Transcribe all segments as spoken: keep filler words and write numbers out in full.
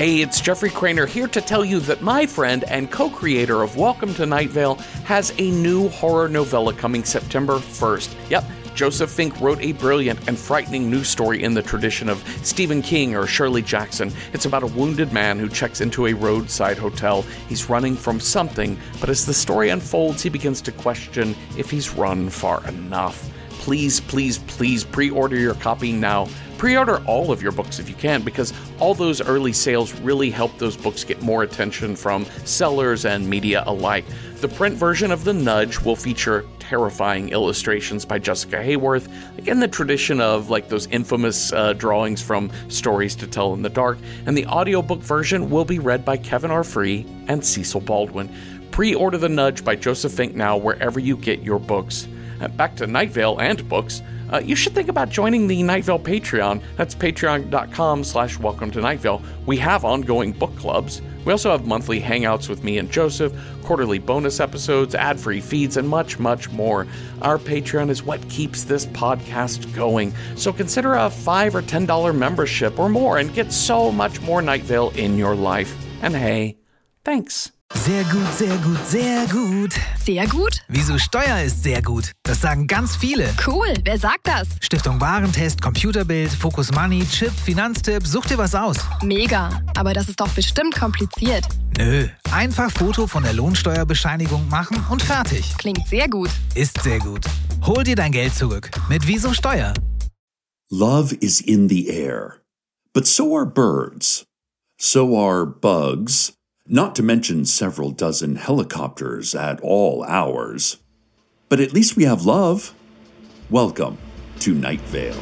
Hey, it's Jeffrey Craner here to tell you that my friend and co-creator of Welcome to Night Vale has a new horror novella coming September first. Yep, Joseph Fink wrote a brilliant and frightening news story in the tradition of Stephen King or Shirley Jackson. It's about a wounded man who checks into a roadside hotel. He's running from something, but as the story unfolds, he begins to question if he's run far enough. Please, please, please pre-order your copy now. Pre-order all of your books if you can, because all those early sales really help those books get more attention from sellers and media alike. The print version of The Nudge will feature terrifying illustrations by Jessica Hayworth, like in the tradition of like those infamous uh, drawings from Stories to Tell in the Dark, and the audiobook version will be read by Kevin R. Free and Cecil Baldwin. Pre-order The Nudge by Joseph Fink now wherever you get your books. Uh, back to Night Vale and books. Uh, you should think about joining the Night Vale Patreon. That's patreon.com slash welcome to Night Vale. We have ongoing book clubs. We also have monthly hangouts with me and Joseph, quarterly bonus episodes, ad-free feeds, and much, much more. Our Patreon is what keeps this podcast going. So consider a five dollars or ten dollars membership or more and get so much more Night Vale in your life. And hey, thanks. Sehr gut, sehr gut, sehr gut. Sehr gut? Wieso Steuer ist sehr gut? Das sagen ganz viele. Cool, wer sagt das? Stiftung Warentest, Computerbild, Focus Money, Chip, Finanztipp, such dir was aus. Mega, aber das ist doch bestimmt kompliziert. Nö, einfach Foto von der Lohnsteuerbescheinigung machen und fertig. Klingt sehr gut. Ist sehr gut. Hol dir dein Geld zurück mit Wieso Steuer. Love is in the air, but so are birds. So are bugs. Not to mention several dozen helicopters at all hours. But at least we have love. Welcome to Night Vale.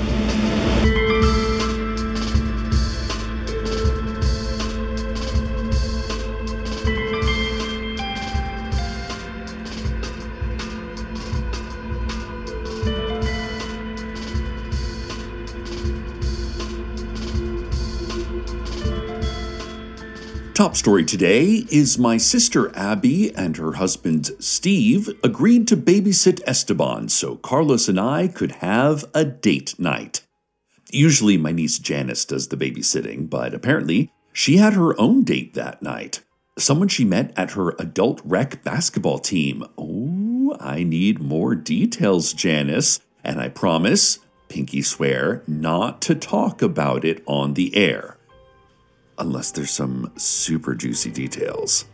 Top story today is my sister Abby and her husband Steve agreed to babysit Esteban so Carlos and I could have a date night. Usually my niece Janice does the babysitting, but apparently she had her own date that night. Someone she met at her adult rec basketball team. Oh, I need more details, Janice, and I promise, pinky swear, not to talk about it on the air. Unless there's some super juicy details.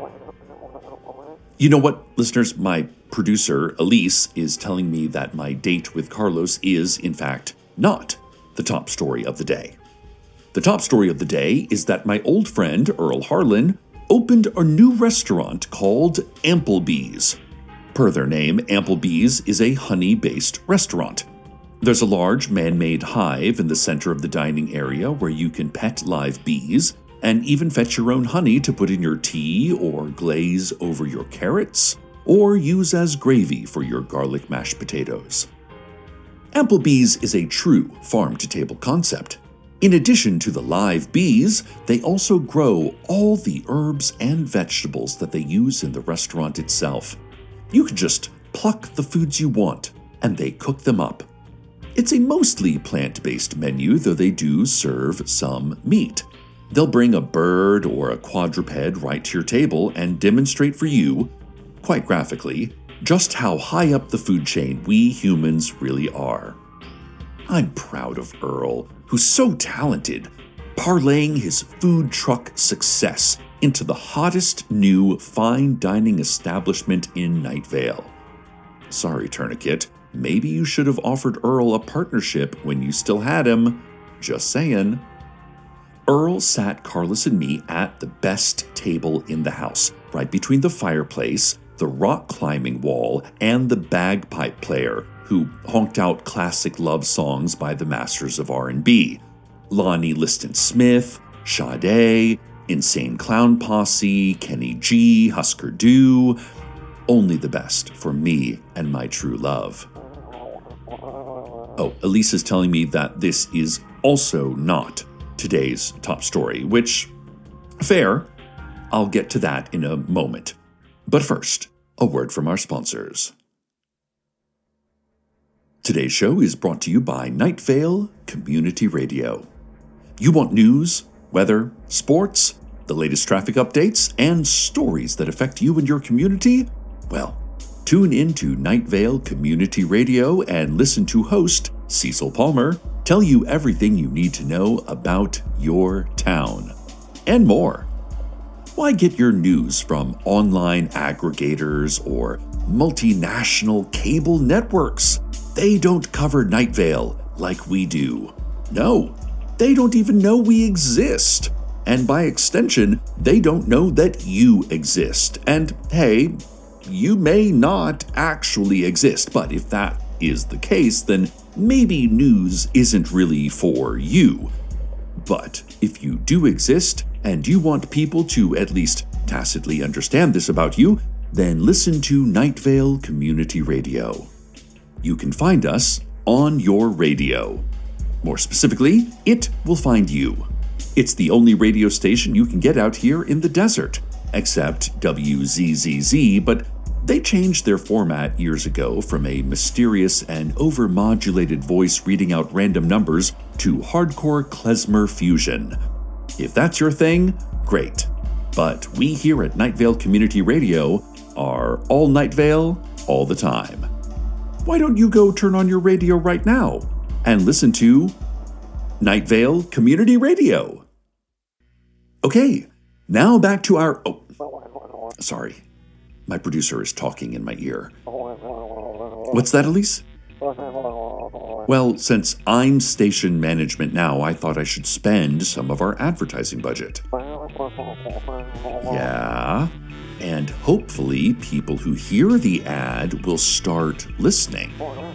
You know what, listeners? My producer, Elise, is telling me that my date with Carlos is, in fact, not the top story of the day. The top story of the day is that my old friend, Earl Harlan, opened a new restaurant called Applebee's. Per their name, Applebee's is a honey-based restaurant. There's a large man-made hive in the center of the dining area where you can pet live bees and even fetch your own honey to put in your tea or glaze over your carrots or use as gravy for your garlic mashed potatoes. Applebee's is a true farm-to-table concept. In addition to the live bees, they also grow all the herbs and vegetables that they use in the restaurant itself. You can just pluck the foods you want, and they cook them up. It's a mostly plant-based menu, though they do serve some meat. They'll bring a bird or a quadruped right to your table and demonstrate for you, quite graphically, just how high up the food chain we humans really are. I'm proud of Earl, who's so talented, parlaying his food truck success into the hottest new fine dining establishment in Night Vale. Sorry, Tourniquet. Maybe you should have offered Earl a partnership when you still had him. Just saying. Earl sat Carlos and me at the best table in the house, right between the fireplace, the rock climbing wall, and the bagpipe player, who honked out classic love songs by the masters of R and B. Lonnie Liston Smith, Sade, Insane Clown Posse, Kenny G, Husker Du. Only the best for me and my true love. Oh, Elise is telling me that this is also not today's top story, which, fair, I'll get to that in a moment. But first, a word from our sponsors. Today's show is brought to you by Night Vale Community Radio. You want news, Weather, sports, the latest traffic updates, and stories that affect you and your community? Well, tune into Night Vale Community Radio and listen to host Cecil Palmer tell you everything you need to know about your town. And more. Why get your news from online aggregators or multinational cable networks? They don't cover Night Vale like we do. No, they don't even know we exist. And by extension, they don't know that you exist. And hey, you may not actually exist, but if that is the case, then maybe news isn't really for you. But if you do exist, and you want people to at least tacitly understand this about you, then listen to Night Vale Community Radio. You can find us on your radio. More specifically, it will find you. It's the only radio station you can get out here in the desert, except W Z Z Z, but they changed their format years ago from a mysterious and overmodulated voice reading out random numbers to hardcore klezmer fusion. If that's your thing, great. But we here at Night Vale Community Radio are all Night Vale, all the time. Why don't you go turn on your radio right now and listen to Night Vale Community Radio? Okay, now back to our... Oh, sorry. My producer is talking in my ear. What's that, Elise? Well, since I'm station management now, I thought I should spend some of our advertising budget. Yeah, and hopefully people who hear the ad will start listening.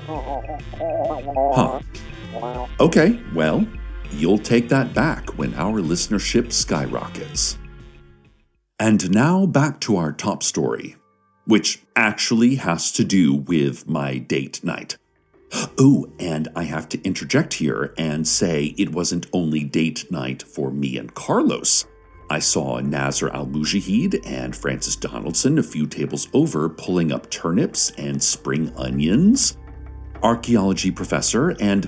Huh. Okay, well, you'll take that back when our listenership skyrockets. And now back to our top story, which actually has to do with my date night. Oh, and I have to interject here and say it wasn't only date night for me and Carlos. I saw Nazar Al-Mujahid and Francis Donaldson a few tables over pulling up turnips and spring onions. Archaeology professor and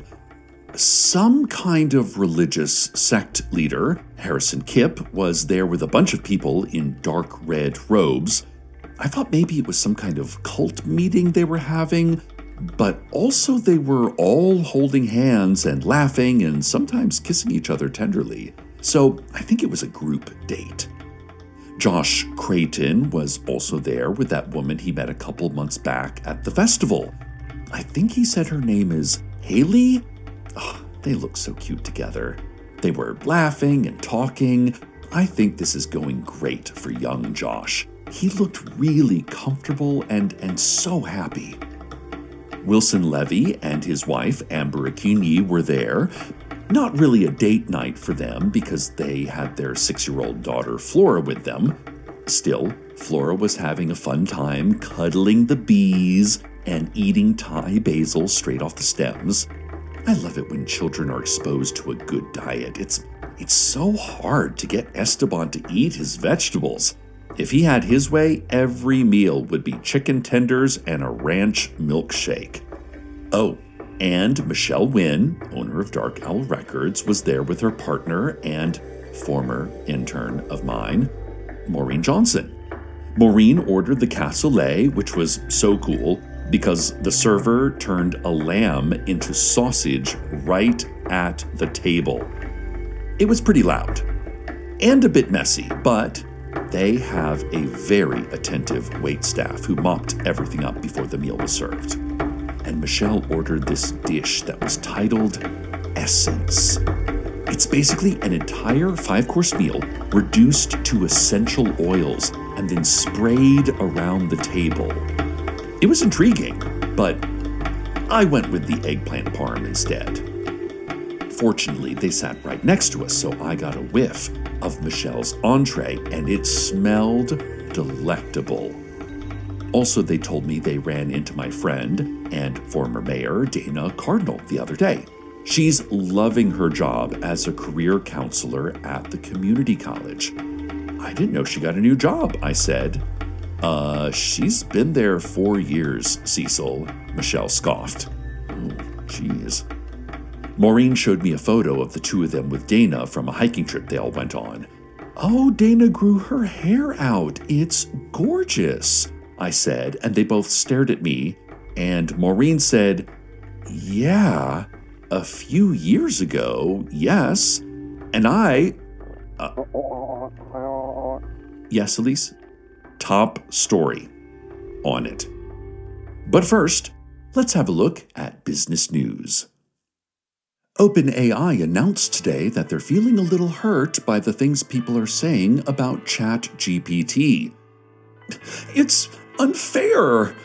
some kind of religious sect leader, Harrison Kipp, was there with a bunch of people in dark red robes. I thought maybe it was some kind of cult meeting they were having, but also they were all holding hands and laughing and sometimes kissing each other tenderly. So I think it was a group date. Josh Creighton was also there with that woman he met a couple months back at the festival. I think he said her name is Haley. Oh, they look so cute together. They were laughing and talking. I think this is going great for young Josh. He looked really comfortable and, and so happy. Wilson Levy and his wife, Amber Akinyi, were there. Not really a date night for them because they had their six-year-old daughter Flora with them. Still, Flora was having a fun time cuddling the bees and eating Thai basil straight off the stems. I love it when children are exposed to a good diet. It's, it's so hard to get Esteban to eat his vegetables. If he had his way, every meal would be chicken tenders and a ranch milkshake. Oh, and Michelle Wynn, owner of Dark Owl Records, was there with her partner and former intern of mine, Maureen Johnson. Maureen ordered the cassoulet, which was so cool because the server turned a lamb into sausage right at the table. It was pretty loud and a bit messy, but they have a very attentive waitstaff who mopped everything up before the meal was served. And Michelle ordered this dish that was titled Essence. It's basically an entire five-course meal reduced to essential oils and then sprayed around the table. It was intriguing, but I went with the eggplant parm instead. Fortunately, they sat right next to us, so I got a whiff of Michelle's entree, and it smelled delectable. Also, they told me they ran into my friend and former mayor, Dana Cardinal, the other day. She's loving her job as a career counselor at the community college. I didn't know she got a new job, I said. Uh, she's been there four years, Cecil, Michelle scoffed. Oh, geez. Maureen showed me a photo of the two of them with Dana from a hiking trip they all went on. "Oh, Dana grew her hair out. It's gorgeous," I said, and they both stared at me, and Maureen said, "Yeah, a few years ago, yes." And I... Uh, yes, Elise? Top story on it. But first, let's have a look at business news. OpenAI announced today that they're feeling a little hurt by the things people are saying about ChatGPT. "It's unfair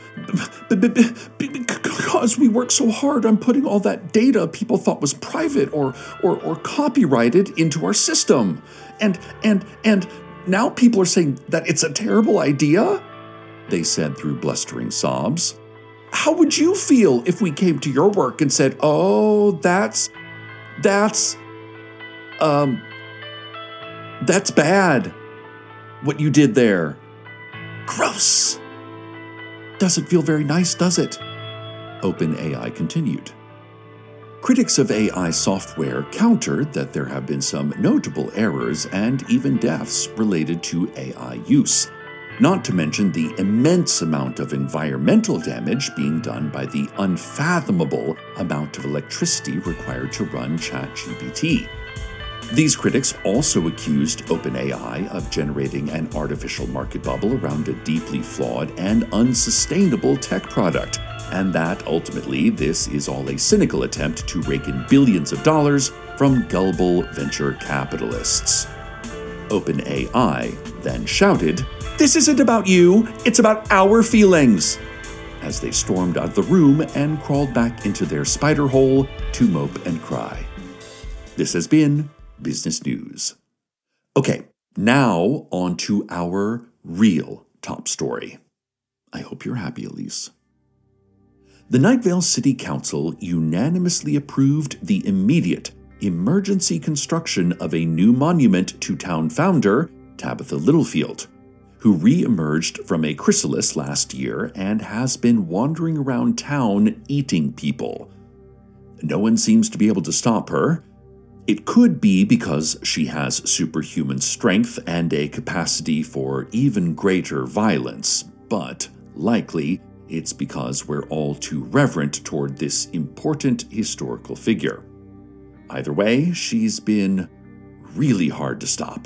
because we worked so hard on putting all that data people thought was private or or, or copyrighted into our system. And and and now people are saying that it's a terrible idea," they said through blustering sobs. "How would you feel if we came to your work and said, 'Oh, that's that's um that's bad what you did there. Gross. Doesn't feel very nice, does it?'" OpenAI continued. Critics of A I software countered that there have been some notable errors and even deaths related to A I use, not to mention the immense amount of environmental damage being done by the unfathomable amount of electricity required to run ChatGPT. These critics also accused OpenAI of generating an artificial market bubble around a deeply flawed and unsustainable tech product, and that ultimately this is all a cynical attempt to rake in billions of dollars from gullible venture capitalists. OpenAI then shouted, "This isn't about you, it's about our feelings," as they stormed out of the room and crawled back into their spider hole to mope and cry. This has been Business News. Okay, now on to our real top story. I hope you're happy, Elise. The Night Vale City Council unanimously approved the immediate emergency construction of a new monument to town founder Tabitha Littlefield, who re-emerged from a chrysalis last year and has been wandering around town eating people. No one seems to be able to stop her. It could be because she has superhuman strength and a capacity for even greater violence, but likely it's because we're all too reverent toward this important historical figure. Either way, she's been really hard to stop.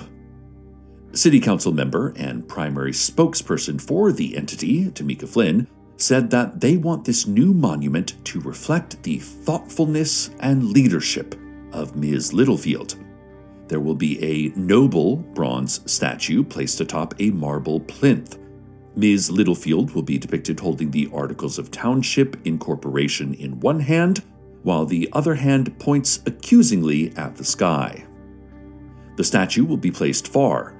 City Council member and primary spokesperson for the entity, Tamika Flynn, said that they want this new monument to reflect the thoughtfulness and leadership of Miz Littlefield. There will be a noble bronze statue placed atop a marble plinth. Miz Littlefield will be depicted holding the Articles of Township Incorporation in one hand, while the other hand points accusingly at the sky. The statue will be placed far,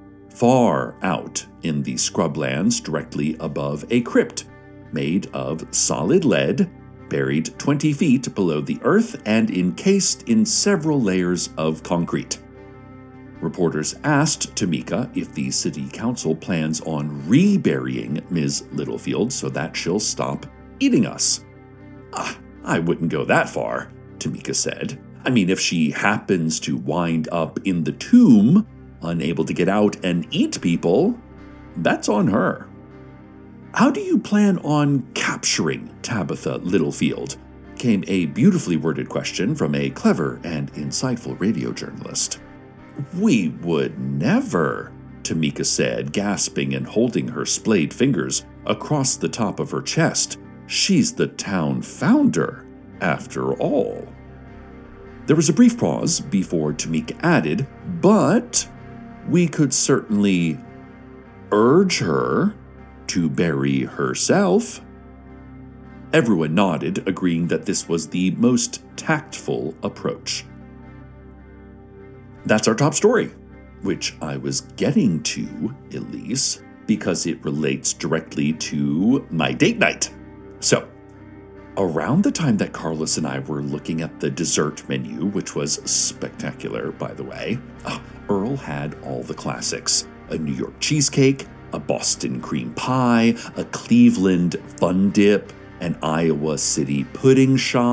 far out in the scrublands directly above a crypt made of solid lead, buried twenty feet below the earth and encased in several layers of concrete. Reporters asked Tamika if the city council plans on reburying Miz Littlefield so that she'll stop eating us. Ah, I wouldn't go that far, Tamika said. I mean, if she happens to wind up in the tomb, unable to get out and eat people, that's on her. How do you plan on capturing Tabitha Littlefield? Came a beautifully worded question from a clever and insightful radio journalist. We would never, Tamika said, gasping and holding her splayed fingers across the top of her chest. She's the town founder, after all. There was a brief pause before Tamika added, but we could certainly urge her to bury herself. Everyone nodded, agreeing that this was the most tactful approach. That's our top story, which I was getting to, Elise, because it relates directly to my date night. So, around the time that Carlos and I were looking at the dessert menu, which was spectacular, by the way, oh, Earl had all the classics. A New York cheesecake, a Boston cream pie, a Cleveland fun dip, an Iowa City pudding shot,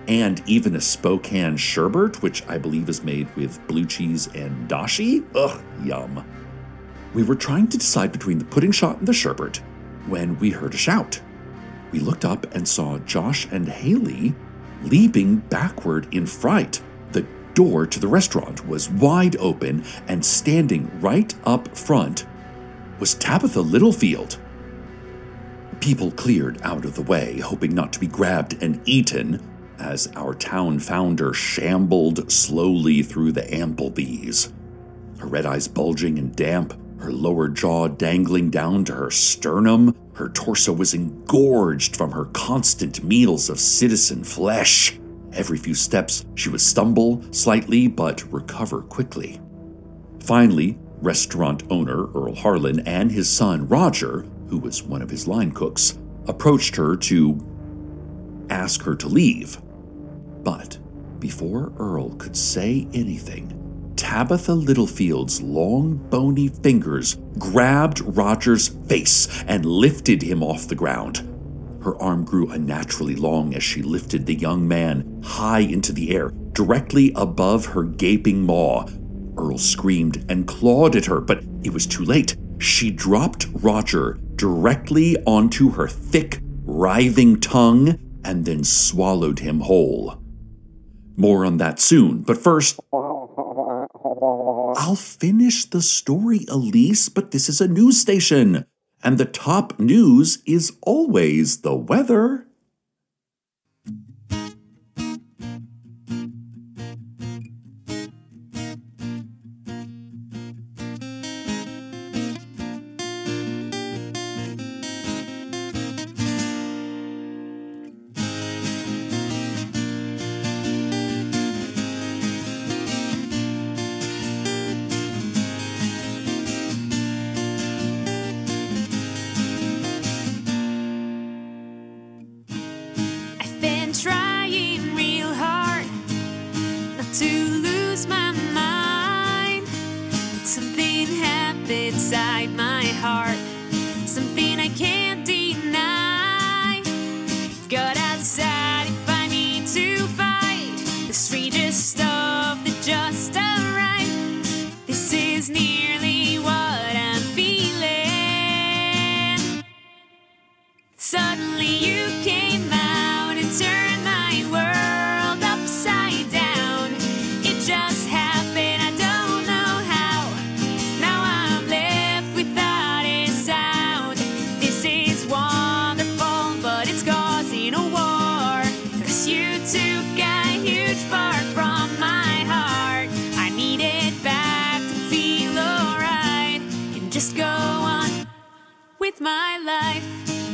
and even a Spokane sherbet, which I believe is made with blue cheese and dashi. Ugh, yum. We were trying to decide between the pudding shot and the sherbet when we heard a shout. We looked up and saw Josh and Haley leaping backward in fright. The door to the restaurant was wide open, and standing right up front was Tabitha Littlefield. People cleared out of the way, hoping not to be grabbed and eaten, as our town founder shambled slowly through the Applebee's. Her red eyes bulging and damp, her lower jaw dangling down to her sternum, her torso was engorged from her constant meals of citizen flesh. Every few steps, she would stumble slightly but recover quickly. Finally, restaurant owner Earl Harlan and his son Roger, who was one of his line cooks, approached her to ask her to leave. But before Earl could say anything, Tabitha Littlefield's long, bony fingers grabbed Roger's face and lifted him off the ground. Her arm grew unnaturally long as she lifted the young man high into the air, directly above her gaping maw. Earl screamed and clawed at her, but it was too late. She dropped Roger directly onto her thick, writhing tongue and then swallowed him whole. More on that soon, but first, I'll finish the story, Elise, but this is a news station, and the top news is always the weather. Inside my heart, something I can't deny. Gotta decide if I need to fight the strangest stuff that just arrived. This is nearly what I'm feeling. Suddenly you came out and turned my world upside down. It just happened. Just go on with my life.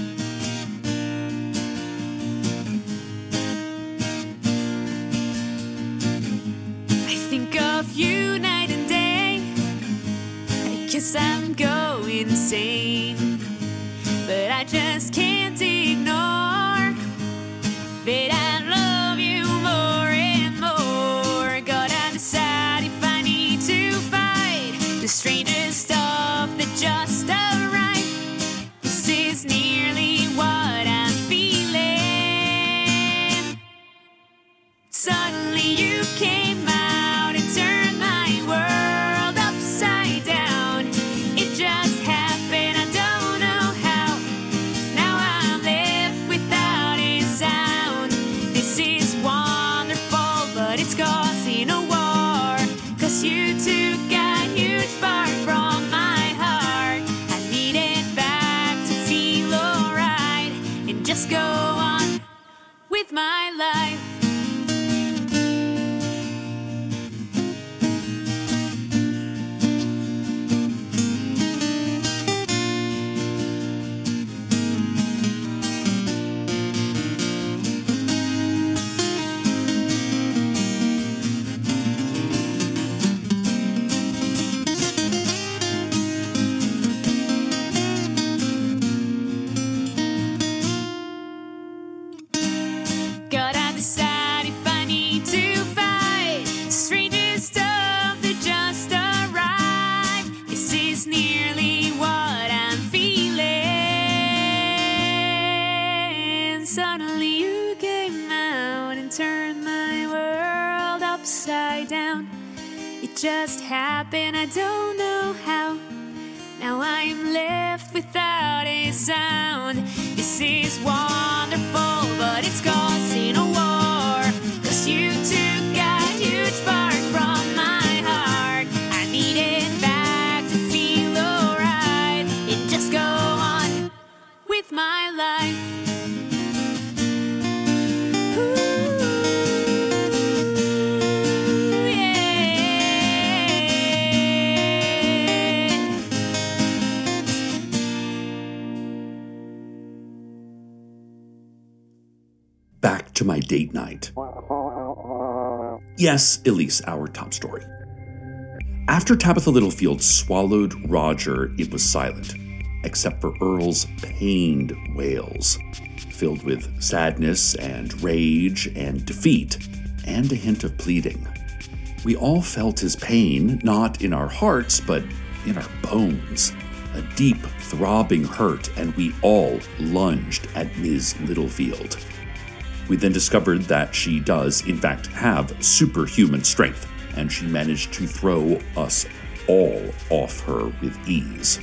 I think of you night and day. I guess I'm going insane, but I just can't ignore that I love you more and more. Gotta decide if I need to fight the strangest stuff that just arrived. This is nearly what I'm feeling. Suddenly you came out and turned my world upside down. It just happened, I don't know how. Now I'm left without a sound. This is wonderful, but it's causing a war. Cause you took a huge part from my heart. I need it back to feel alright and just go on with my life. upside down. It just happened, I don't know how. Now I am left without a sound. This is wonderful, but it's causing a war. 'Cause you took a huge part from my heart. I need it back to feel alright and just go on with my life. Back to my date night. Yes, Elise, our top story. After Tabitha Littlefield swallowed Roger, it was silent, except for Earl's pained wails, filled with sadness and rage and defeat, and a hint of pleading. We all felt his pain, not in our hearts, but in our bones. A deep, throbbing hurt, and we all lunged at Miz Littlefield. We then discovered that she does, in fact, have superhuman strength, and she managed to throw us all off her with ease.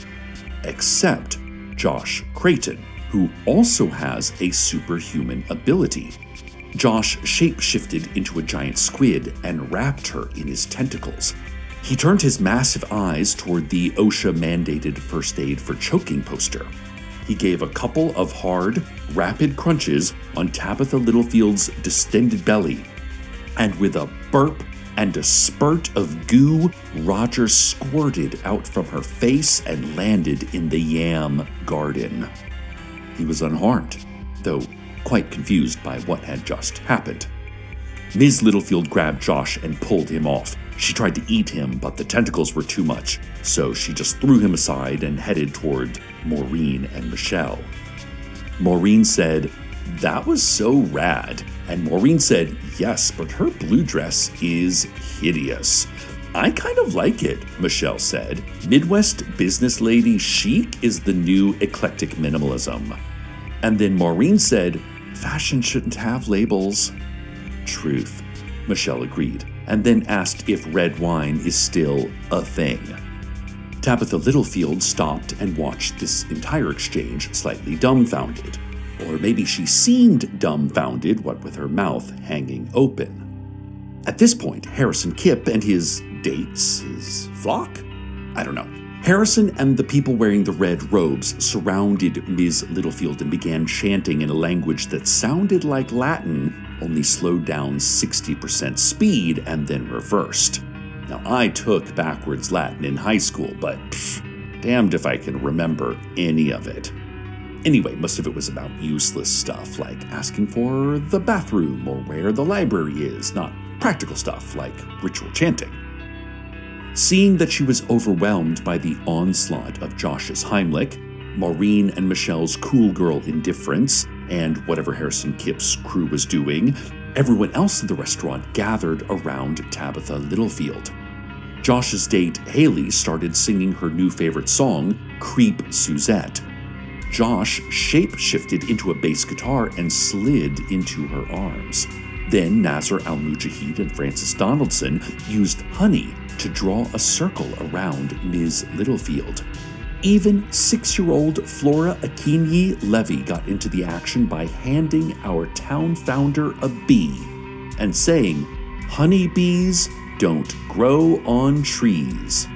Except Josh Creighton, who also has a superhuman ability. Josh shape-shifted into a giant squid and wrapped her in his tentacles. He turned his massive eyes toward the OSHA-mandated first aid for choking poster. He gave a couple of hard, rapid crunches on Tabitha Littlefield's distended belly, and with a burp and a spurt of goo, Roger squirted out from her face and landed in the yam garden. He was unharmed, though quite confused by what had just happened. Miz Littlefield grabbed Josh and pulled him off. She tried to eat him, but the tentacles were too much, so she just threw him aside and headed toward Maureen and Michelle. Maureen said, "That was so rad." And Maureen said, "Yes, but her blue dress is hideous." "I kind of like it," Michelle said. "Midwest business lady chic is the new eclectic minimalism." And then Maureen said, "Fashion shouldn't have labels." Truth, Michelle agreed, and then asked if red wine is still a thing. Tabitha Littlefield stopped and watched this entire exchange slightly dumbfounded. Or maybe she seemed dumbfounded, what with her mouth hanging open. At this point, Harrison Kipp and his dates, his flock? I don't know. Harrison and the people wearing the red robes surrounded Miz Littlefield and began chanting in a language that sounded like Latin, only slowed down sixty percent speed and then reversed. Now, I took backwards Latin in high school, but pff, damned if I can remember any of it. Anyway, most of it was about useless stuff, like asking for the bathroom or where the library is, not practical stuff like ritual chanting. Seeing that she was overwhelmed by the onslaught of Josh's Heimlich, Maureen and Michelle's cool girl indifference, and whatever Harrison Kipp's crew was doing, everyone else in the restaurant gathered around Tabitha Littlefield. Josh's date, Haley, started singing her new favorite song, Creep Suzette. Josh shape-shifted into a bass guitar and slid into her arms. Then Nasser Al-Mujahid and Francis Donaldson used honey to draw a circle around Miz Littlefield. Even six-year-old Flora Akinyi Levy got into the action by handing our town founder a bee and saying, "Honeybees don't grow on trees,"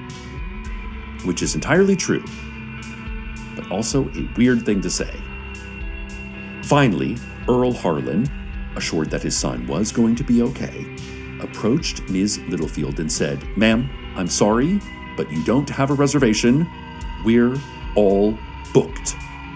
which is entirely true, but also a weird thing to say. Finally, Earl Harlan, assured that his son was going to be okay, approached Miz Littlefield and said, "Ma'am, I'm sorry, but you don't have a reservation. We're all booked."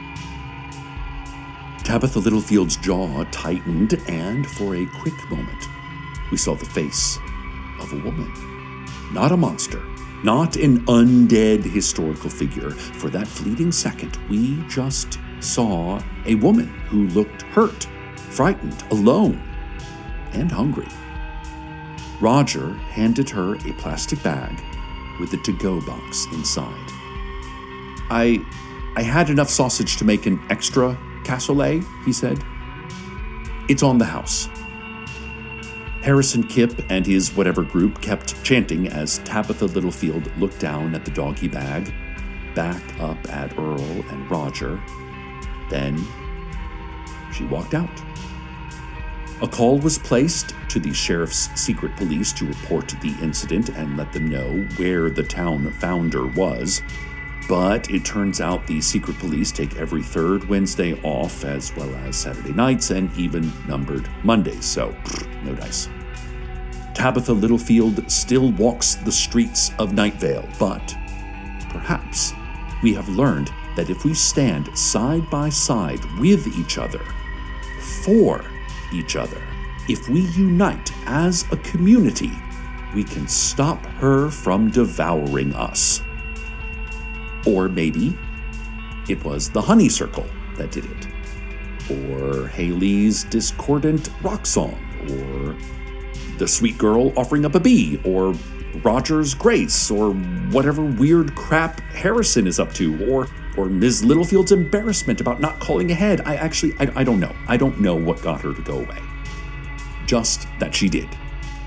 Tabitha Littlefield's jaw tightened, and for a quick moment, we saw the face of a woman. Not a monster, not an undead historical figure. For that fleeting second, we just saw a woman who looked hurt, frightened, alone, and hungry. Roger handed her a plastic bag with a to-go box inside. I I had enough sausage to make an extra cassoulet, he said. "It's on the house." Harrison Kipp and his whatever group kept chanting as Tabitha Littlefield looked down at the doggy bag, back up at Earl and Roger. Then she walked out. A call was placed to the sheriff's secret police to report the incident and let them know where the town founder was. But it turns out the secret police take every third Wednesday off, as well as Saturday nights and even numbered Mondays, so pfft, no dice. Tabitha Littlefield still walks the streets of Night Vale, but perhaps we have learned that if we stand side by side with each other, for each other, if we unite as a community, we can stop her from devouring us. Or maybe it was the honey circle that did it, or Haley's discordant rock song, or the sweet girl offering up a bee, or Roger's grace, or whatever weird crap Harrison is up to, or or Miz Littlefield's embarrassment about not calling ahead. I actually, I, I don't know. I don't know what got her to go away. Just that she did.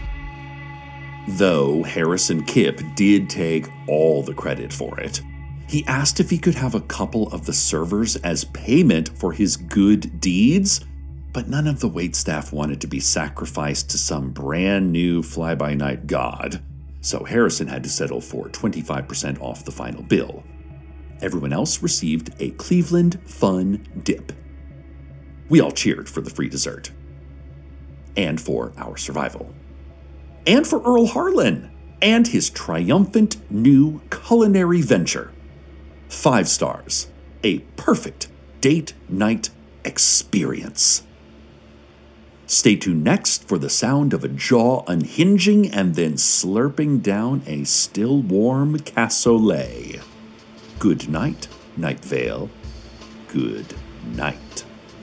Though Harrison Kipp did take all the credit for it. He asked if he could have a couple of the servers as payment for his good deeds, but none of the waitstaff wanted to be sacrificed to some brand new fly-by-night god, so Harrison had to settle for twenty-five percent off the final bill. Everyone else received a Cleveland Fun Dip. We all cheered for the free dessert. And for our survival. And for Earl Harlan and his triumphant new culinary venture. Five stars. A perfect date night experience. Stay tuned next for the sound of a jaw unhinging and then slurping down a still warm cassoulet. Good night, Night Vale. Good night.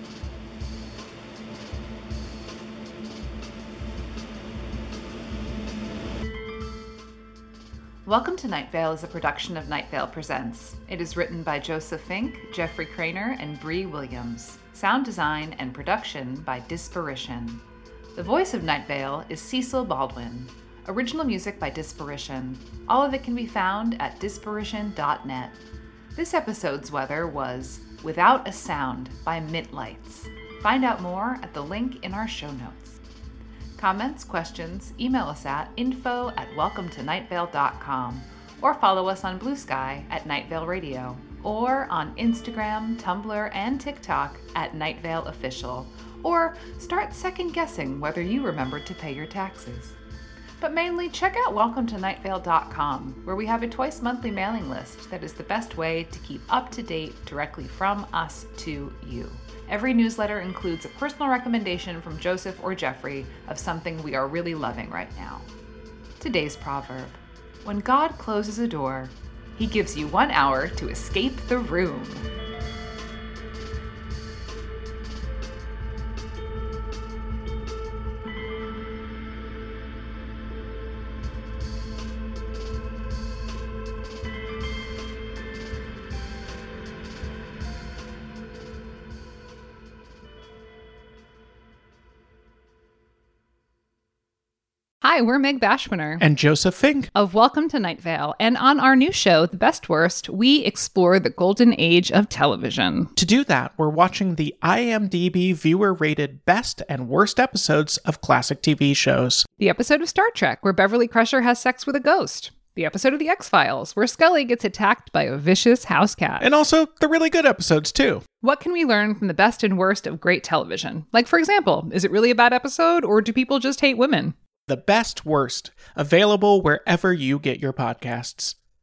Welcome to Night Vale is a production of Night Vale Presents. It is written by Joseph Fink, Jeffrey Craner, and Bree Williams. Sound design and production by Disparition. The voice of Night Vale is Cecil Baldwin. Original music by Disparition. All of it can be found at disparition dot net. This episode's weather was Without a Sound by Mint Lights. Find out more at the link in our show notes. Comments, questions, email us at info at welcome to night vale dot com or follow us on Blue Sky at Night Vale Radio or on Instagram, Tumblr, and TikTok at Night Vale Official, or start second guessing whether you remembered to pay your taxes. But mainly, check out welcome to night vale dot com, where we have a twice monthly mailing list that is the best way to keep up to date directly from us to you. Every newsletter includes a personal recommendation from Joseph or Jeffrey of something we are really loving right now. Today's proverb: when God closes a door, he gives you one hour to escape the room. Hi, we're Meg Bashwiner And Joseph Fink. of Welcome to Night Vale, and on our new show, The Best Worst, we explore the golden age of television. To do that, we're watching the IMDb viewer-rated best and worst episodes of classic T V shows. The episode of Star Trek, where Beverly Crusher has sex with a ghost. The episode of The X-Files, where Scully gets attacked by a vicious house cat. And also the really good episodes, too. What can we learn from the best and worst of great television? Like, for example, is it really a bad episode, or do people just hate women? The Best Worst, available wherever you get your podcasts.